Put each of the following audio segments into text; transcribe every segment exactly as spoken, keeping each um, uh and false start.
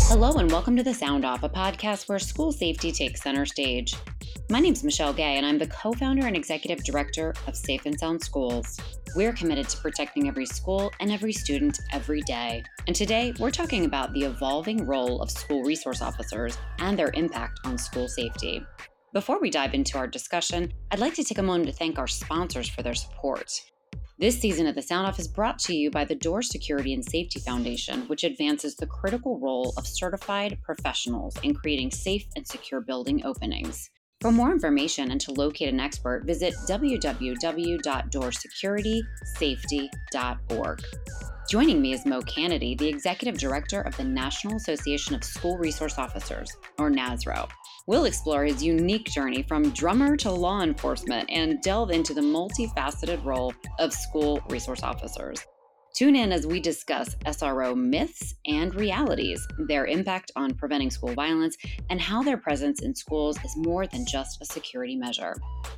Hello and welcome to The Sound Off, a podcast where school safety takes center stage. My name's Michelle Gay, and I'm the co-founder and executive director of Safe and Sound Schools. We're committed to protecting every school and every student every day. And today, we're talking about the evolving role of school resource officers and their impact on school safety. Before we dive into our discussion, I'd like to take a moment to thank our sponsors for their support. This season of The Sound Off is brought to you by the Door Security and Safety Foundation, which advances the critical role of certified professionals in creating safe and secure building openings. For more information and to locate an expert, visit w w w dot door security safety dot org. Joining me is Mo Canady, the Executive Director of the National Association of School Resource Officers, or NASRO. We'll explore his unique journey from drummer to law enforcement and delve into the multifaceted role of school resource officers. Tune in as we discuss S R O myths and realities, their impact on preventing school violence, and how their presence in schools is more than just a security measure.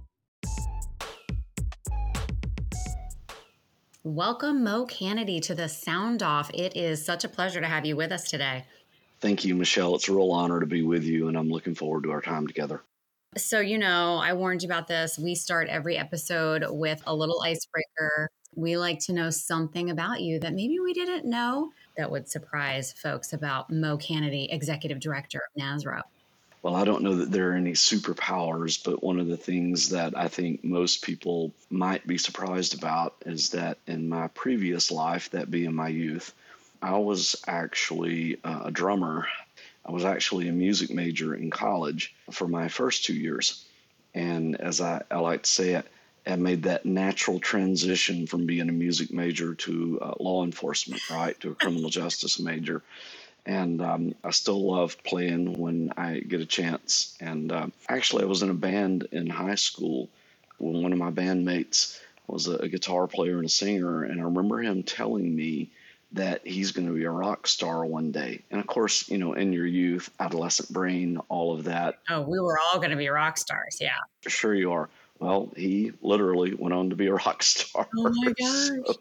Welcome, Mo Canady, to The Sound Off. It is such a pleasure to have you with us today. Thank you, Michelle. It's a real honor to be with you, and I'm looking forward to our time together. So, you know, I warned you about this. We start every episode with a little icebreaker. We like to know something about you that maybe we didn't know that would surprise folks about Mo Canady, Executive Director of NASRO. Well, I don't know that there are any superpowers, but one of the things that I think most people might be surprised about is that in my previous life, that being my youth, I was actually uh, a drummer. I was actually a music major in college for my first two years. And as I, I like to say it, I made that natural transition from being a music major to uh, law enforcement, right, to a criminal justice major. And um, I still love playing when I get a chance. And uh, actually, I was in a band in high school when one of my bandmates was a, a guitar player and a singer. And I remember him telling me that he's going to be a rock star one day. And of course, you know, in your youth, adolescent brain, all of that. Oh, we were all going to be rock stars. Yeah. Sure you are. Well, he literally went on to be a rock star. Oh my gosh. So,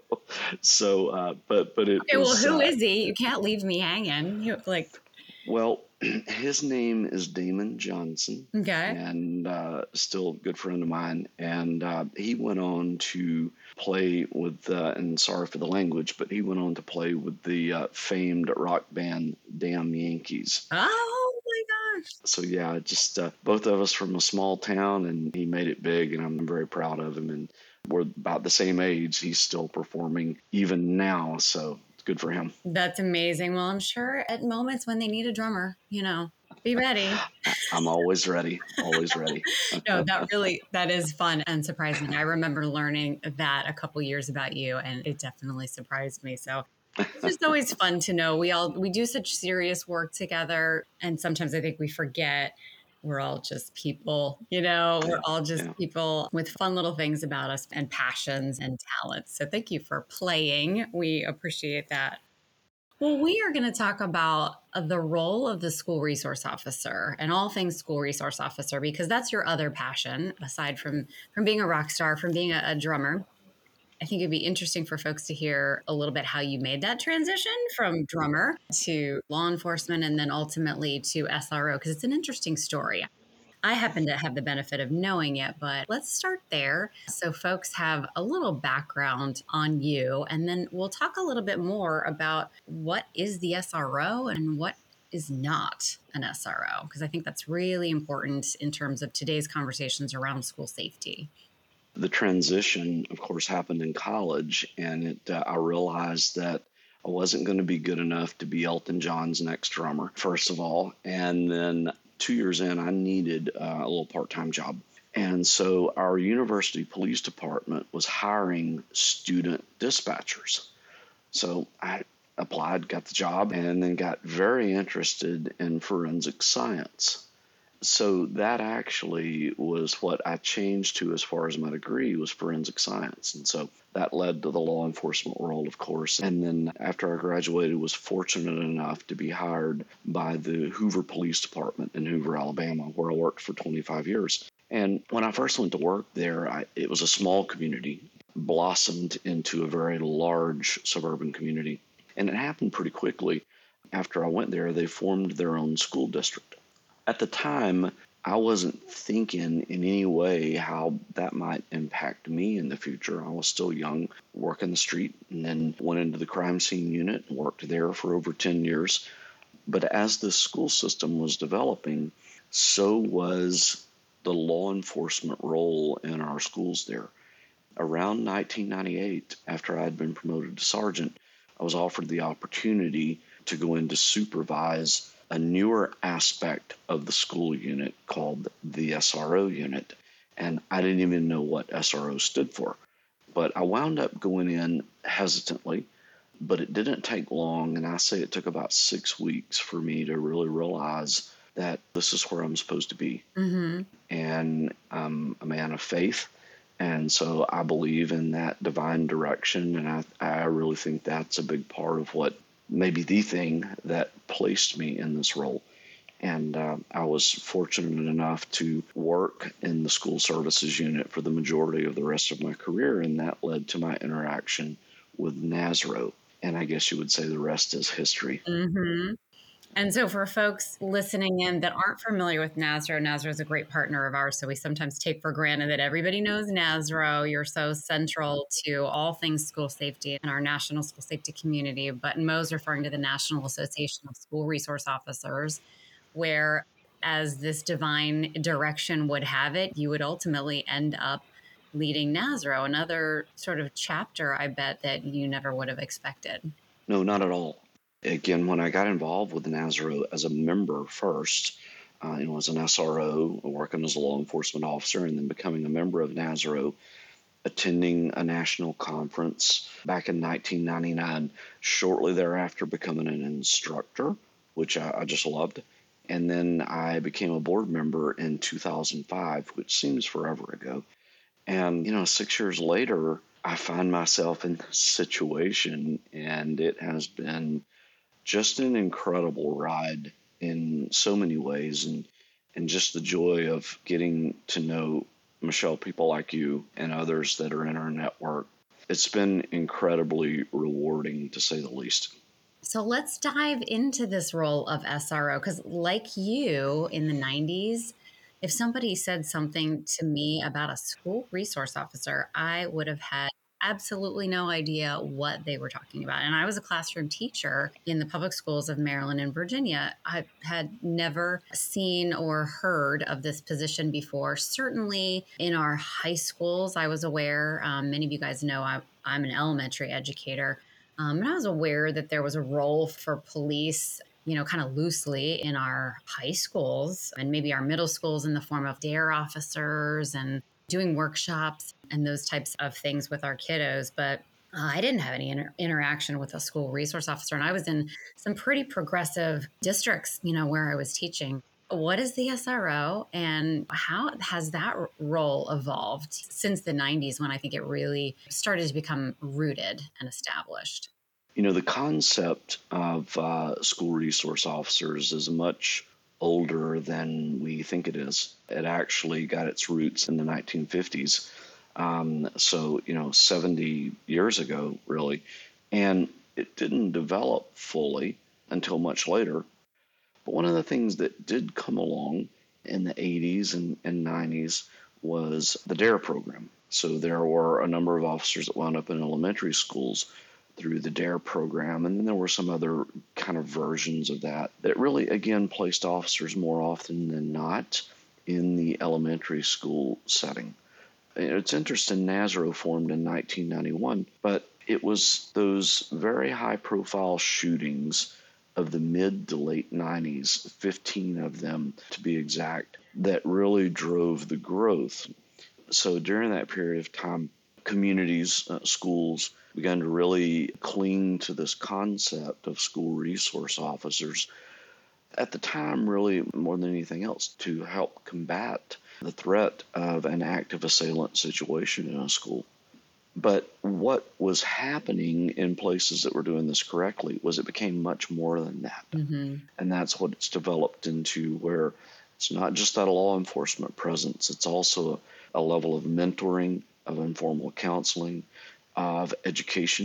so uh, but, but it Okay, was, well, who uh, is he? You can't leave me hanging. You, like, well, his name is Damon Johnson. Okay. And uh, still a good friend of mine. And uh, he went on to play with, uh, and sorry for the language, but he went on to play with the uh, famed rock band Damn Yankees. Oh my gosh. So yeah, just uh, both of us from a small town, and he made it big, and I'm very proud of him. And we're about the same age. He's still performing even now, so it's good for him. That's amazing. Well, I'm sure at moments when they need a drummer, you know, be ready. I'm always ready, always ready. No, that really, that is fun and surprising. I remember learning that a couple years about you, and it definitely surprised me. So it's just always fun to know we all, we do such serious work together. And sometimes I think we forget we're all just people, you know, we're all just Yeah. people with fun little things about us and passions and talents. So thank you for playing. We appreciate that. Well, we are going to talk about the role of the school resource officer and all things school resource officer, because that's your other passion, aside from, from being a rock star, from being a, a drummer. I think it'd be interesting for folks to hear a little bit how you made that transition from drummer to law enforcement and then ultimately to S R O, because it's an interesting story. I happen to have the benefit of knowing it, but let's start there so folks have a little background on you, and then we'll talk a little bit more about what is the S R O and what is not an S R O, because I think that's really important in terms of today's conversations around school safety. The transition, of course, happened in college, and it, uh, I realized that I wasn't going to be good enough to be Elton John's next drummer, first of all. And then two years in, I needed uh, a little part-time job. And so our university police department was hiring student dispatchers. So I applied, got the job, and then got very interested in forensic science. So that actually was what I changed to as far as my degree was forensic science. And so that led to the law enforcement world, of course. And then after I graduated, was fortunate enough to be hired by the Hoover Police Department in Hoover, Alabama, where I worked for twenty-five years. And when I first went to work there, I, it was a small community, blossomed into a very large suburban community. And it happened pretty quickly. after I went there, they formed their own school district. At the time, I wasn't thinking in any way how that might impact me in the future. I was still young, working the street, and then went into the crime scene unit and worked there for over ten years. But as the school system was developing, so was the law enforcement role in our schools there. Around nineteen ninety-eight, after I had been promoted to sergeant, I was offered the opportunity to go in to supervise a newer aspect of the school unit called the S R O unit. And I didn't even know what S R O stood for. But I wound up going in hesitantly, but it didn't take long. And I say it took about six weeks for me to really realize that this is where I'm supposed to be. Mm-hmm. And I'm a man of faith. And so I believe in that divine direction. And I, I really think that's a big part of what maybe the thing that placed me in this role. And uh, I was fortunate enough to work in the school services unit for the majority of the rest of my career. And that led to my interaction with NASRO. And I guess you would say the rest is history. Mm-hmm. And so for folks listening in that aren't familiar with NASRO, NASRO is a great partner of ours. So we sometimes take for granted that everybody knows NASRO. You're so central to all things school safety in our national school safety community. But Mo's referring to the National Association of School Resource Officers, where as this divine direction would have it, you would ultimately end up leading NASRO, another sort of chapter, I bet, that you never would have expected. No, not at all. Again, when I got involved with NASRO as a member first, uh, you know, as an S R O, working as a law enforcement officer, and then becoming a member of NASRO, attending a national conference back in nineteen ninety-nine, shortly thereafter becoming an instructor, which I, I just loved. And then I became a board member in two thousand five, which seems forever ago. And, you know, six years later, I find myself in this situation, and it has been just an incredible ride in so many ways, and and just the joy of getting to know, Michelle, people like you and others that are in our network. It's been incredibly rewarding, to say the least. So let's dive into this role of S R O, because like you in the nineties, if somebody said something to me about a school resource officer, I would have had absolutely no idea what they were talking about. And I was a classroom teacher in the public schools of Maryland and Virginia. I had never seen or heard of this position before. Certainly in our high schools, I was aware. Um, many of you guys know I, I'm an elementary educator. Um, and I was aware that there was a role for police, you know, kind of loosely in our high schools and maybe our middle schools in the form of dare officers and doing workshops and those types of things with our kiddos. But uh, I didn't have any inter- interaction with a school resource officer. And I was in some pretty progressive districts, you know, where I was teaching. What is the S R O and how has that r- role evolved since the nineties when I think it really started to become rooted and established? You know, the concept of uh, school resource officers is much older than we think it is. It actually got its roots in the nineteen fifties. Um, so, you know, seventy years ago, really. And it didn't develop fully until much later. But one of the things that did come along in the eighties and, and nineties was the DARE program. So there were a number of officers that wound up in elementary schools through the DARE program. And then there were some other kind of versions of that that really, again, placed officers more often than not in the elementary school setting. It's interesting, NASRO formed in nineteen ninety-one, but it was those very high-profile shootings of the mid to late nineties, fifteen of them to be exact, that really drove the growth. So during that period of time, communities, uh, schools began to really cling to this concept of school resource officers. At the time, really more than anything else, to help combat the threat of an active assailant situation in a school. But what was happening in places that were doing this correctly was it became much more than that. Mm-hmm. And that's what it's developed into, where it's not just that law enforcement presence, it's also a, a level of mentoring, of informal counseling, of education,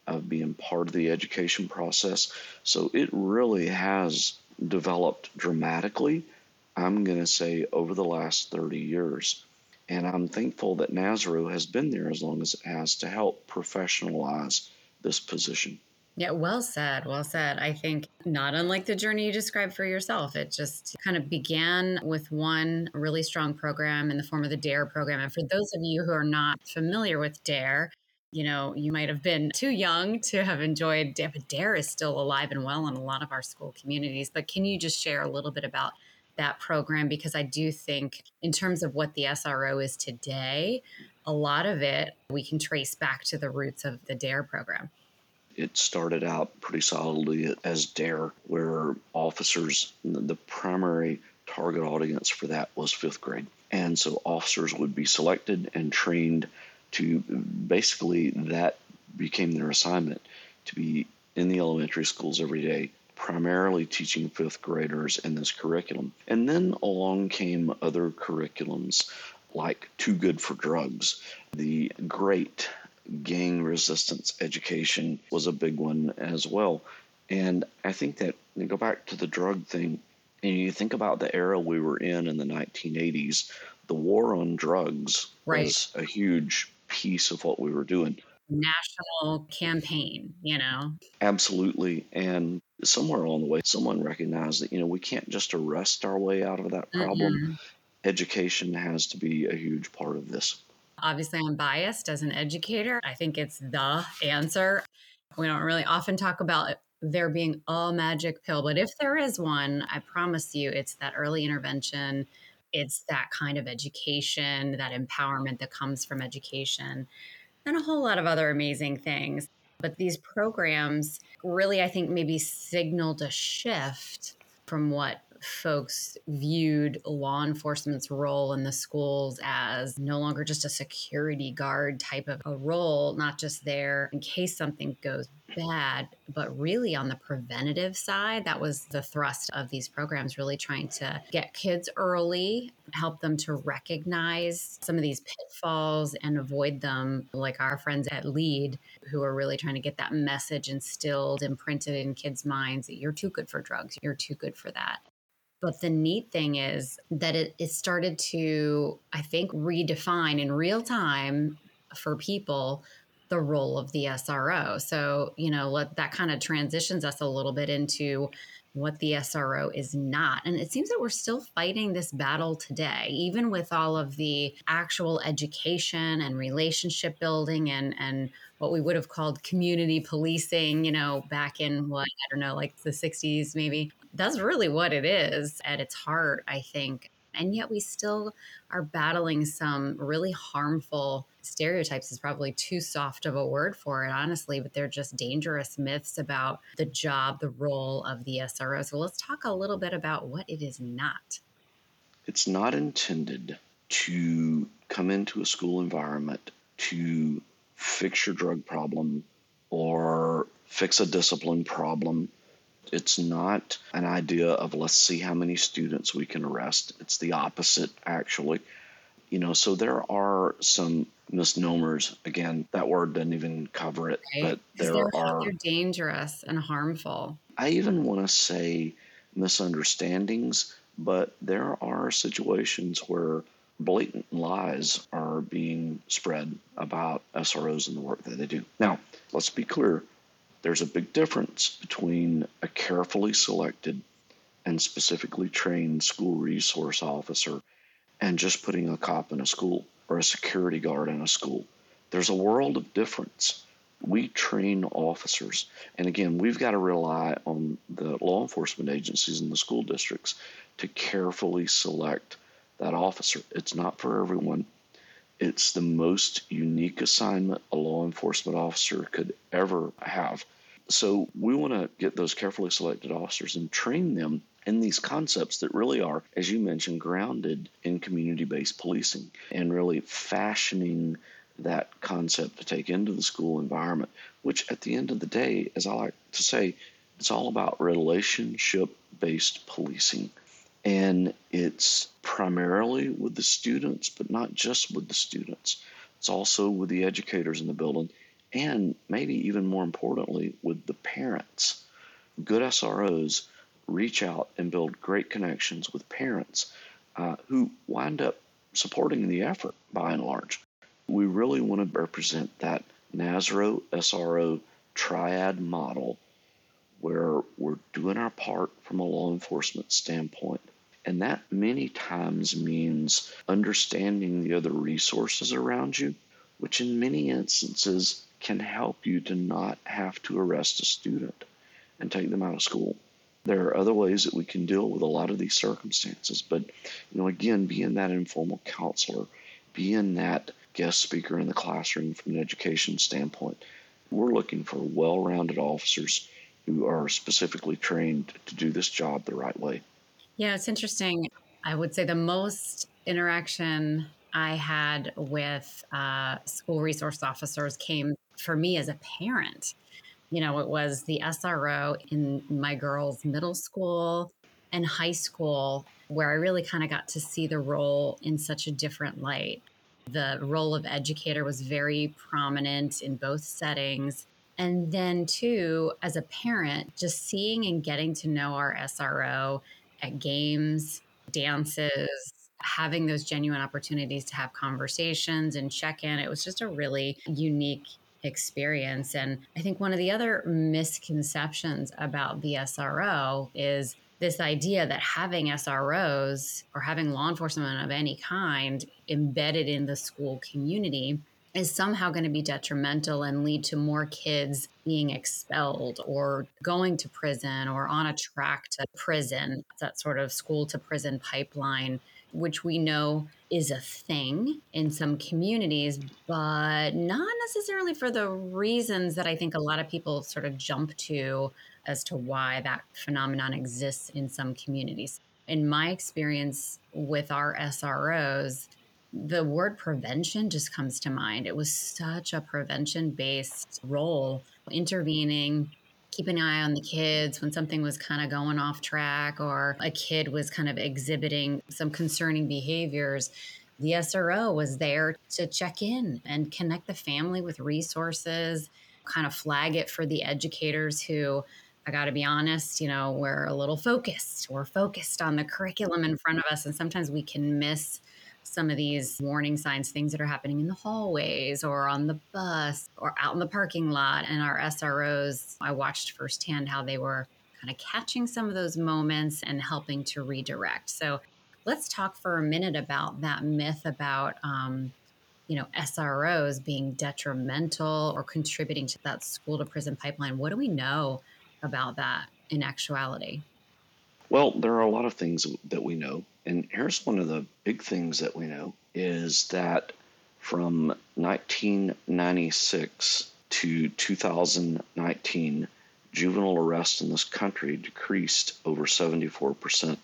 of being part of the education process. So it really has developed dramatically, I'm going to say, over the last thirty years. And I'm thankful that NASRO has been there as long as it has to help professionalize this position. Yeah, well said. Well said. I think not unlike the journey you described for yourself, it just kind of began with one really strong program in the form of the DARE program. And for those of you who are not familiar with DARE, you know, you might have been too young to have enjoyed DARE, but DARE is still alive and well in a lot of our school communities. But can you just share a little bit about that program? Because I do think, in terms of what the S R O is today, a lot of it we can trace back to the roots of the DARE program. It started out pretty solidly as DARE, where officers, the primary target audience for that was fifth grade. And so officers would be selected and trained to basically, that became their assignment, to be in the elementary schools every day, primarily teaching fifth graders in this curriculum. And then along came other curriculums like Too Good for Drugs, the great gang resistance education was a big one as well. And I think that, you go back to the drug thing, and you think about the era we were in in the nineteen eighties, the war on drugs Right. was a huge piece of what we were doing. National campaign, you know? Absolutely. And somewhere along the way, someone recognized that, you know, we can't just arrest our way out of that problem. Mm-mm. Education has to be a huge part of this. Obviously, I'm biased as an educator. I think it's the answer. We don't really often talk about there being a magic pill, but if there is one, I promise you it's that early intervention. It's that kind of education, that empowerment that comes from education, and a whole lot of other amazing things. But these programs really, I think, maybe signaled a shift from what folks viewed law enforcement's role in the schools as no longer just a security guard type of a role, not just there in case something goes bad, but really on the preventative side. That was the thrust of these programs, really trying to get kids early, help them to recognize some of these pitfalls and avoid them, like our friends at LEAD, who are really trying to get that message instilled, imprinted in kids' minds that you're too good for drugs, you're too good for that. But the neat thing is that it, it started to, I think, redefine in real time for people the role of the S R O. So, you know, let, that kind of transitions us a little bit into what the S R O is not. And it seems that we're still fighting this battle today, even with all of the actual education and relationship building and, and what we would have called community policing, you know, back in what, I don't know, like the sixties, maybe. That's really what it is at its heart, I think. And yet we still are battling some really harmful stereotypes, is probably too soft of a word for it, honestly, but they're just dangerous myths about the job, the role of the S R O. So let's talk a little bit about what it is not. It's not intended to come into a school environment to fix your drug problem or fix a discipline problem. It's not an idea of let's see how many students we can arrest. It's the opposite, actually. You know, so there are some misnomers. Again, that word doesn't even cover it, Right? but Because there they're, are, they're dangerous and harmful. I even want to say misunderstandings, but there are situations where blatant lies are being spread about S R Os and the work that they do. Now, let's be clear. There's a big difference between a carefully selected and specifically trained school resource officer and just putting a cop in a school or a security guard in a school. There's a world of difference. We train officers. And again, we've got to rely on the law enforcement agencies and the school districts to carefully select that officer. It's not for everyone. It's the most unique assignment a law enforcement officer could ever have. So we want to get those carefully selected officers and train them in these concepts that really are, as you mentioned, grounded in community-based policing and really fashioning that concept to take into the school environment, which at the end of the day, as I like to say, it's all about relationship-based policing. And it's primarily with the students, but not just with the students. It's also with the educators in the building and maybe even more importantly, with the parents. Good S R Os reach out and build great connections with parents uh, who wind up supporting the effort by and large. We really want to represent that NASRO S R O triad model where we're doing our part from a law enforcement standpoint. And that many times means understanding the other resources around you, which in many instances can help you to not have to arrest a student and take them out of school. There are other ways that we can deal with a lot of these circumstances, but you know, again, being that informal counselor, being that guest speaker in the classroom from an education standpoint, we're looking for well-rounded officers who are specifically trained to do this job the right way. Yeah, it's interesting. I would say the most interaction I had with uh, school resource officers came for me as a parent. You know, it was the S R O in my girls' middle school and high school where I really kind of got to see the role in such a different light. The role of educator was very prominent in both settings. And then, too, as a parent, just seeing and getting to know our S R O at games, dances, having those genuine opportunities to have conversations and check in, it was just a really unique experience. And I think one of the other misconceptions about the S R O is this idea that having S R Os or having law enforcement of any kind embedded in the school community is somehow going to be detrimental and lead to more kids being expelled or going to prison or on a track to prison, that sort of school to prison pipeline, which we know is a thing in some communities, but not necessarily for the reasons that I think a lot of people sort of jump to as to why that phenomenon exists in some communities. In my experience with our S R Os, the word prevention just comes to mind. It was such a prevention based role, intervening, keeping an eye on the kids when something was kind of going off track or a kid was kind of exhibiting some concerning behaviors. The S R O was there to check in and connect the family with resources, kind of flag it for the educators who, I got to be honest, you know, we're a little focused. We're focused on the curriculum in front of us. And sometimes we can miss some of these warning signs, things that are happening in the hallways or on the bus or out in the parking lot. And our S R Os, I watched firsthand how they were kind of catching some of those moments and helping to redirect. So let's talk for a minute about that myth about, um, you know, S R Os being detrimental or contributing to that school to prison pipeline. What do we know about that in actuality? Well, there are a lot of things that we know. And here's one of the big things that we know is that from nineteen ninety-six to two thousand nineteen, juvenile arrests in this country decreased over seventy-four percent.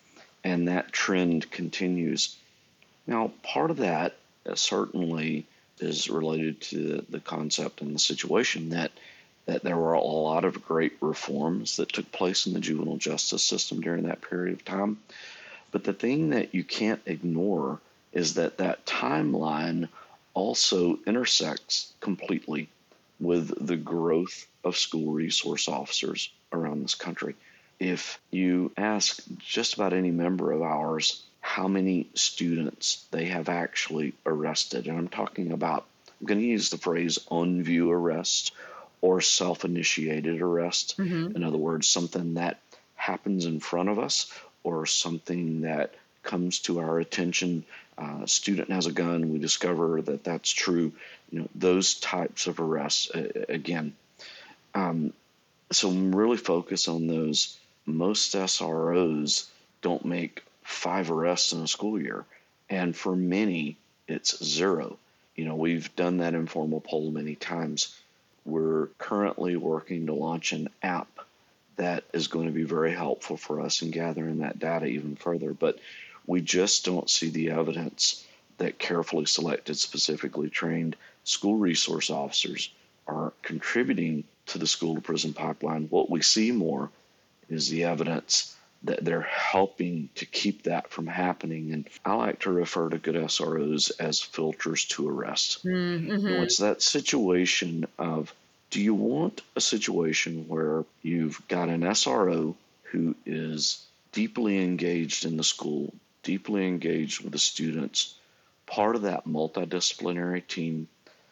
And that trend continues. Now, part of that uh, certainly is related to the concept and the situation that that there were a lot of great reforms that took place in the juvenile justice system during that period of time. But the thing that you can't ignore is that that timeline also intersects completely with the growth of school resource officers around this country. If you ask just about any member of ours how many students they have actually arrested, and I'm talking about, I'm going to use the phrase on view arrest or self-initiated arrest. Mm-hmm. In other words, something that happens in front of us or something that comes to our attention. Uh, a student has a gun, we discover that that's true. You know, those types of arrests, uh, again. Um, so I'm really focused on those. Most S R Os don't make five arrests in a school year. And for many, it's zero. You know, we've done that informal poll many times. We're currently working to launch an app that is going to be very helpful for us in gathering that data even further. But we just don't see the evidence that carefully selected, specifically trained school resource officers are contributing to the school to prison pipeline. What we see more is the evidence that they're helping to keep that from happening. And I like to refer to good S R Os as filters to arrest. You know, Mm-hmm. it's that situation of, do you want a situation where you've got an S R O who is deeply engaged in the school, deeply engaged with the students, part of that multidisciplinary team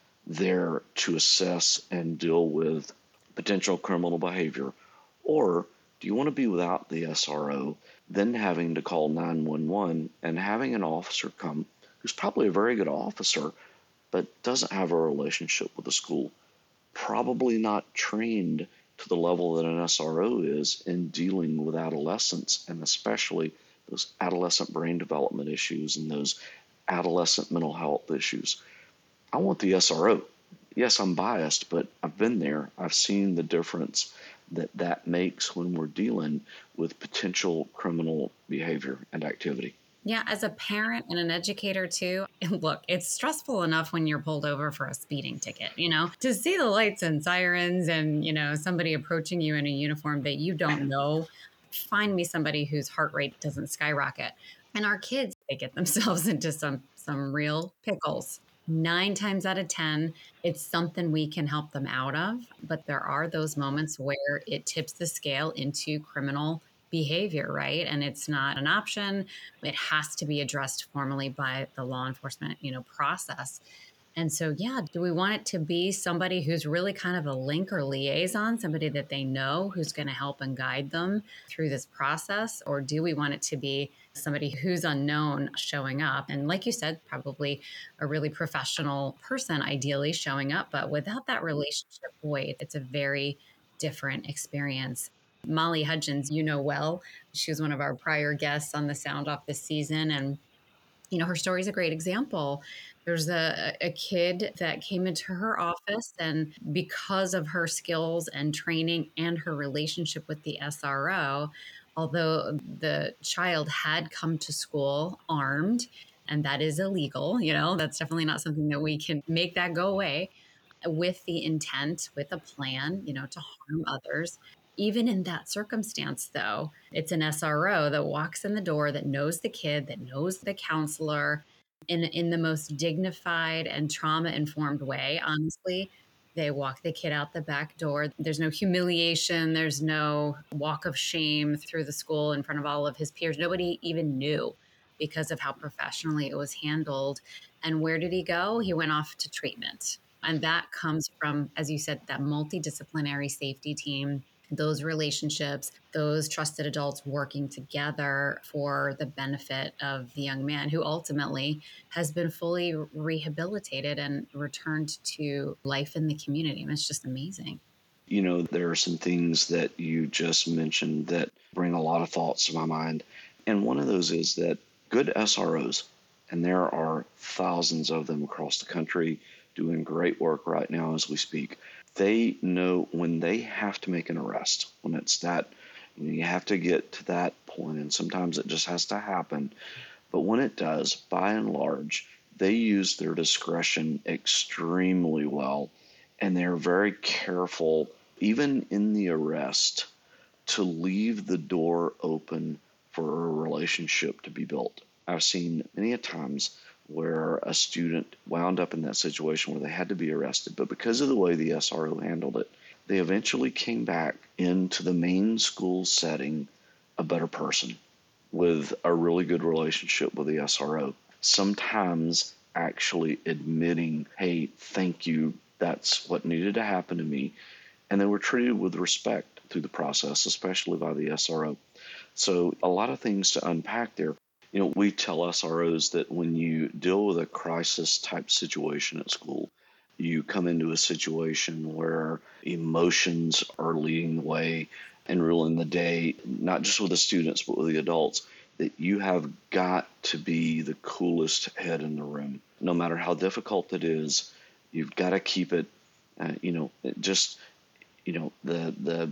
there to assess and deal with potential criminal behavior? Or do you want to be without the S R O, then having to call nine one one and having an officer come who's probably a very good officer, but doesn't have a relationship with the school, probably not trained to the level that an S R O is in dealing with adolescents, and especially those adolescent brain development issues and those adolescent mental health issues? I want the S R O. Yes, I'm biased, but I've been there. I've seen the difference that that makes when we're dealing with potential criminal behavior and activity. Yeah, as a parent and an educator too, look, it's stressful enough when you're pulled over for a speeding ticket, you know, to see the lights and sirens and, you know, somebody approaching you in a uniform that you don't know. Find me somebody whose heart rate doesn't skyrocket. And our kids, they get themselves into some some real pickles. Nine times out of ten, it's something we can help them out of. But there are those moments where it tips the scale into criminal behavior, right? And it's not an option. It has to be addressed formally by the law enforcement, you know, process. And so, yeah, do we want it to be somebody who's really kind of a link or liaison, somebody that they know who's going to help and guide them through this process? Or do we want it to be somebody who's unknown showing up? And like you said, probably a really professional person, ideally showing up. But without that relationship, boy, it's a very different experience. Molly Hudgens, you know well, she was one of our prior guests on the Sound Off this season. And you know, her story is a great example. There's a, a kid that came into her office, and because of her skills and training and her relationship with the S R O, although the child had come to school armed, and that is illegal, you know, that's definitely not something that we can make that go away with the intent, with a plan, you know, to harm others. Even in that circumstance, though, it's an S R O that walks in the door, that knows the kid, that knows the counselor in, in the most dignified and trauma informed way, honestly. They walk the kid out the back door. There's no humiliation. There's no walk of shame through the school in front of all of his peers. Nobody even knew because of how professionally it was handled. And where did he go? He went off to treatment. And that comes from, as you said, that multidisciplinary safety team, those relationships, those trusted adults working together for the benefit of the young man who ultimately has been fully rehabilitated and returned to life in the community. And it's just amazing. You know, there are some things that you just mentioned that bring a lot of thoughts to my mind. And one of those is that good S R Os, and there are thousands of them across the country doing great work right now as we speak, they know when they have to make an arrest, when it's that, you know, you have to get to that point, and sometimes it just has to happen. But when it does, by and large, they use their discretion extremely well, and they're very careful, even in the arrest, to leave the door open for a relationship to be built. I've seen many a times where a student wound up in that situation where they had to be arrested, but because of the way the S R O handled it, they eventually came back into the main school setting a better person with a really good relationship with the S R O. Sometimes actually admitting, hey, thank you, that's what needed to happen to me. And they were treated with respect through the process, especially by the S R O. So a lot of things to unpack there. You know, we tell S R Os that when you deal with a crisis type situation at school, you come into a situation where emotions are leading the way and ruling the day, not just with the students, but with the adults, that you have got to be the coolest head in the room. No matter how difficult it is, you've got to keep it, uh, you know, just, you know, the, the,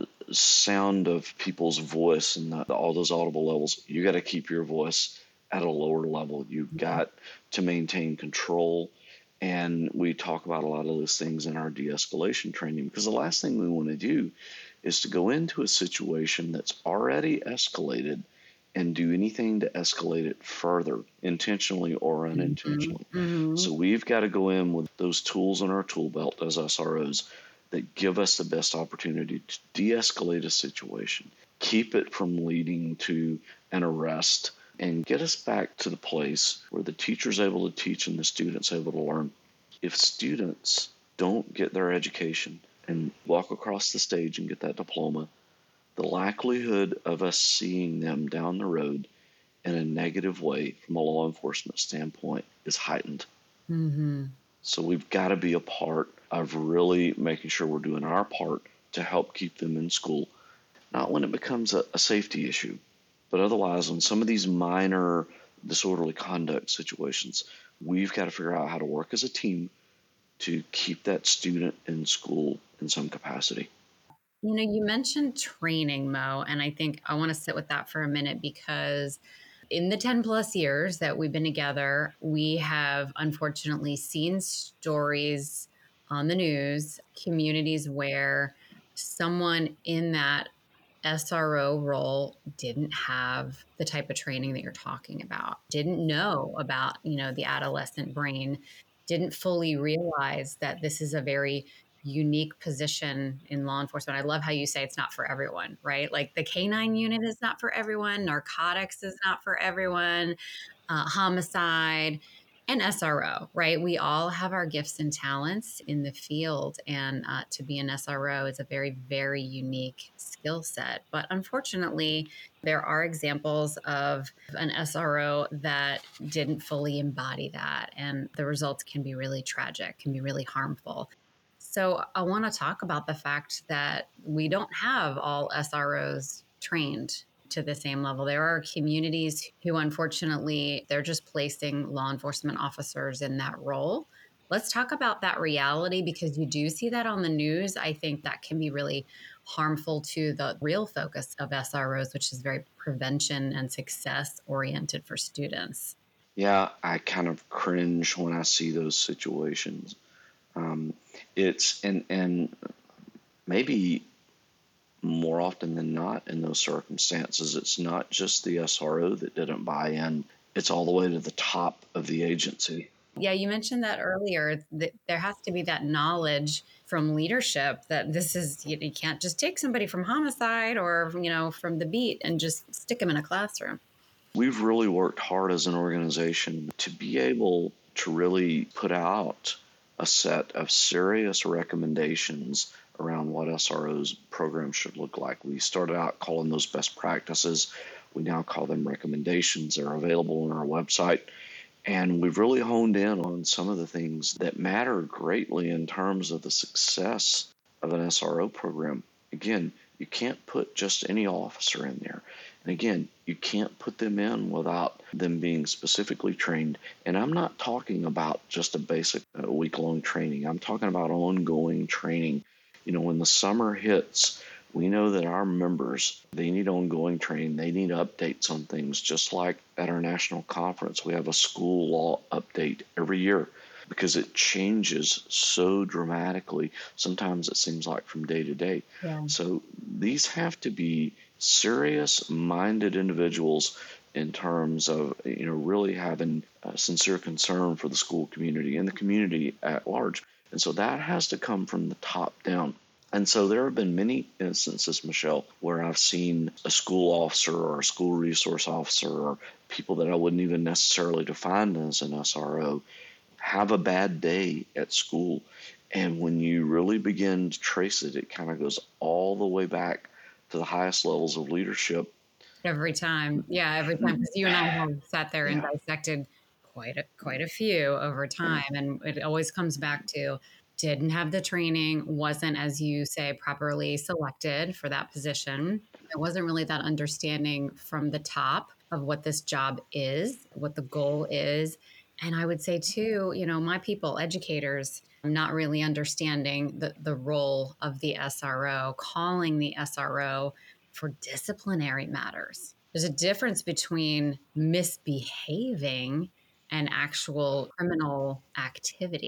sound of people's voice and the, all those audible levels, you got to keep your voice at a lower level. You've got to maintain control. And we talk about a lot of those things in our de-escalation training, because the last thing we want to do is to go into a situation that's already escalated and do anything to escalate it further, intentionally or Mm-hmm. unintentionally. Mm-hmm. So we've got to go in with those tools in our tool belt as S R Os that give us the best opportunity to de-escalate a situation, keep it from leading to an arrest, and get us back to the place where the teacher's able to teach and the student's able to learn. If students don't get their education and walk across the stage and get that diploma, the likelihood of us seeing them down the road in a negative way from a law enforcement standpoint is heightened. Mm-hmm. So we've got to be a part of really making sure we're doing our part to help keep them in school, not when it becomes a, a safety issue, but otherwise on some of these minor disorderly conduct situations, we've got to figure out how to work as a team to keep that student in school in some capacity. You know, you mentioned training, Mo, and I think I want to sit with that for a minute because in the ten plus years that we've been together, we have unfortunately seen stories on the news, communities where someone in that S R O role didn't have the type of training that you're talking about, didn't know about, you know, the adolescent brain, didn't fully realize that this is a very unique position in law enforcement. I love how you say it's not for everyone, right? Like the canine unit is not for everyone, narcotics is not for everyone, uh, homicide, and S R O, right? We all have our gifts and talents in the field. And uh, to be an S R O is a very, very unique skill set. But unfortunately, there are examples of an S R O that didn't fully embody that. And the results can be really tragic, can be really harmful. So I want to talk about the fact that we don't have all S R Os trained to the same level. There are communities who, unfortunately, they're just placing law enforcement officers in that role. Let's talk about that reality because you do see that on the news. I think that can be really harmful to the real focus of S R Os, which is very prevention and success oriented for students. Yeah, I kind of cringe when I see those situations. Um, it's and and maybe more often than not in those circumstances, it's not just the S R O that didn't buy in. It's all the way to the top of the agency. Yeah, you mentioned that earlier that there has to be that knowledge from leadership that this is, you, you can't just take somebody from homicide or, you know, from the beat and just stick them in a classroom. We've really worked hard as an organization to be able to really put out a set of serious recommendations around what S R O's program should look like. We started out calling those best practices. We now call them recommendations. They're available on our website. And we've really honed in on some of the things that matter greatly in terms of the success of an S R O program. Again, you can't put just any officer in there. And again, you can't put them in without them being specifically trained. And I'm not talking about just a basic uh, week-long training. I'm talking about ongoing training. You know, when the summer hits, we know that our members, they need ongoing training. They need updates on things, just like at our national conference. We have a school law update every year because it changes so dramatically. Sometimes it seems like from day to day. Yeah. So these have to be serious-minded individuals in terms of, you know, really having a sincere concern for the school community and the community at large. And so that has to come from the top down. And so there have been many instances, Michelle, where I've seen a school officer or a school resource officer or people that I wouldn't even necessarily define as an S R O have a bad day at school. And when you really begin to trace it, it kind of goes all the way back to the highest levels of leadership. Every time. Yeah, every time. Because you and I have sat there and Yeah, dissected quite a, quite a few over yeah. time. And it always comes back to didn't have the training, wasn't, as you say, properly selected for that position. There wasn't really that understanding from the top of what this job is, what the goal is. And I would say, too, you know, my people, educators, not really understanding the, the role of the S R O, calling the S R O for disciplinary matters. There's a difference between misbehaving and actual criminal activity.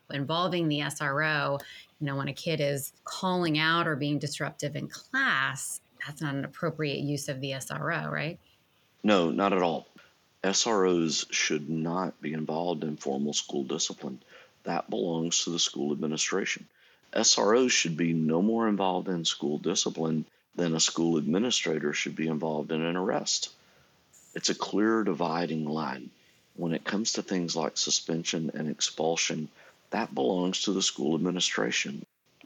Involving the S R O, you know, when a kid is calling out or being disruptive in class, that's not an appropriate use of the S R O, right? No, not at all. S R Os should not be involved in formal school discipline. That belongs to the school administration. S R Os should be no more involved in school discipline than a school administrator should be involved in an arrest. It's a clear dividing line. When it comes to things like suspension and expulsion, that belongs to the school administration.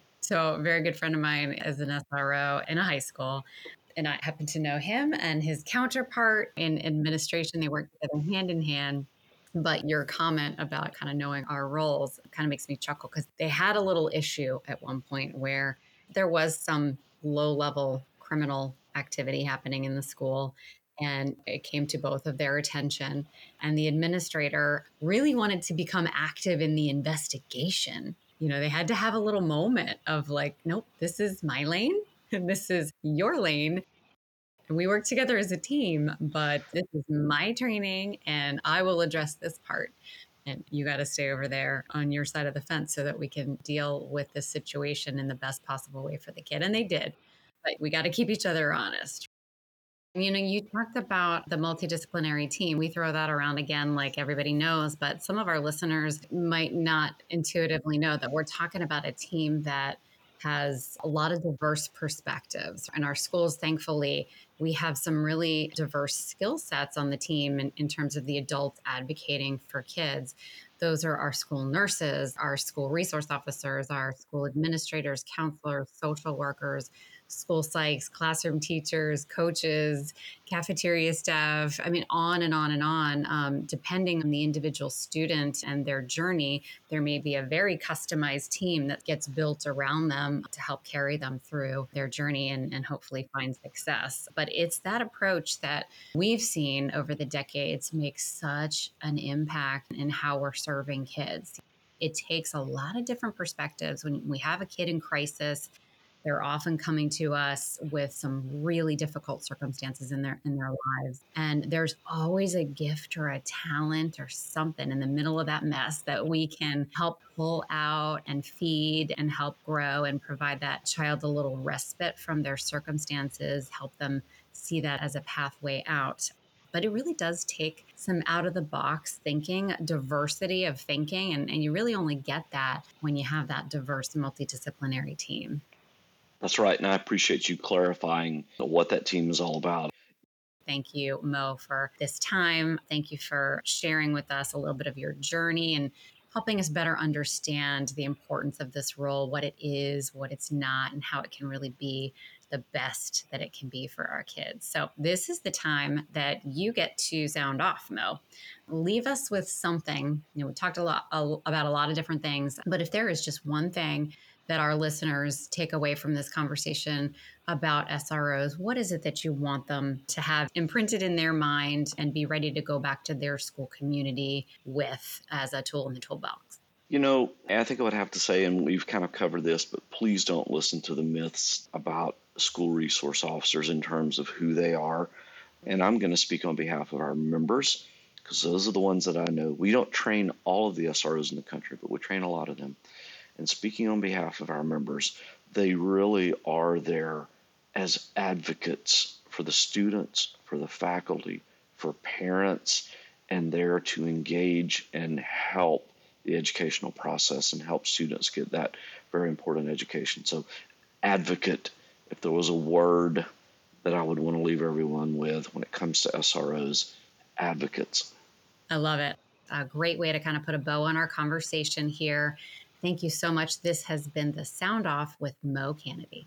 So a very good friend of mine is an S R O in a high school, and I happen to know him and his counterpart in administration. They work together hand in hand. But your comment about kind of knowing our roles kind of makes me chuckle, because they had a little issue at one point where there was some low-level criminal activity happening in the school, and it came to both of their attention. And the administrator really wanted to become active in the investigation. You know, they had to have a little moment of like, nope, this is my lane and this is your lane. And we work together as a team, but this is my training and I will address this part. And you got to stay over there on your side of the fence so that we can deal with this situation in the best possible way for the kid. And they did. But we got to keep each other honest. You know, you talked about the multidisciplinary team. We throw that around again, like everybody knows, but some of our listeners might not intuitively know that we're talking about a team that has a lot of diverse perspectives. In our schools, thankfully, we have some really diverse skill sets on the team in, in terms of the adults advocating for kids. Those are our school nurses, our school resource officers, our school administrators, counselors, social workers, school psychs, classroom teachers, coaches, cafeteria staff. I mean, on and on and on. Um, depending on the individual student and their journey, there may be a very customized team that gets built around them to help carry them through their journey and, and hopefully find success. But it's that approach that we've seen over the decades make such an impact in how we're serving kids. It takes a lot of different perspectives. When we have a kid in crisis, they're often coming to us with some really difficult circumstances in their in their lives. And there's always a gift or a talent or something in the middle of that mess that we can help pull out and feed and help grow and provide that child a little respite from their circumstances, help them see that as a pathway out. But it really does take some out-of-the-box thinking, diversity of thinking, and, and you really only get that when you have that diverse multidisciplinary team. That's right. And I appreciate you clarifying what that team is all about. Thank you, Mo, for this time. Thank you for sharing with us a little bit of your journey and helping us better understand the importance of this role, what it is, what it's not, and how it can really be the best that it can be for our kids. So this is the time that you get to sound off, Mo. Leave us with something. You know, we talked a lot about a lot of different things, but if there is just one thing that our listeners take away from this conversation about S R Os, what is it that you want them to have imprinted in their mind and be ready to go back to their school community with as a tool in the toolbox? You know, I think I would have to say, and we've kind of covered this, but please don't listen to the myths about school resource officers in terms of who they are. And I'm going to speak on behalf of our members, because those are the ones that I know. We don't train all of the S R Os in the country, but we train a lot of them. And speaking on behalf of our members, they really are there as advocates for the students, for the faculty, for parents, and there to engage and help the educational process and help students get that very important education. So advocate, if there was a word that I would want to leave everyone with when it comes to S R Os, advocates. I love it. A great way to kind of put a bow on our conversation here. Thank you so much. This has been the Sound Off with Mo Canady.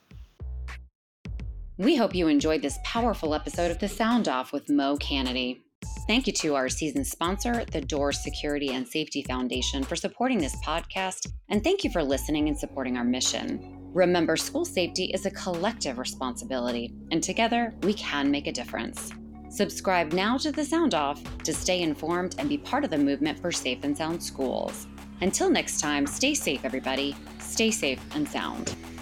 We hope you enjoyed this powerful episode of the Sound Off with Mo Canady. Thank you to our season sponsor, the Doors Security and Safety Foundation, for supporting this podcast. And thank you for listening and supporting our mission. Remember, school safety is a collective responsibility, and together we can make a difference. Subscribe now to the Sound Off to stay informed and be part of the movement for safe and sound schools. Until next time, stay safe, everybody. Stay safe and sound.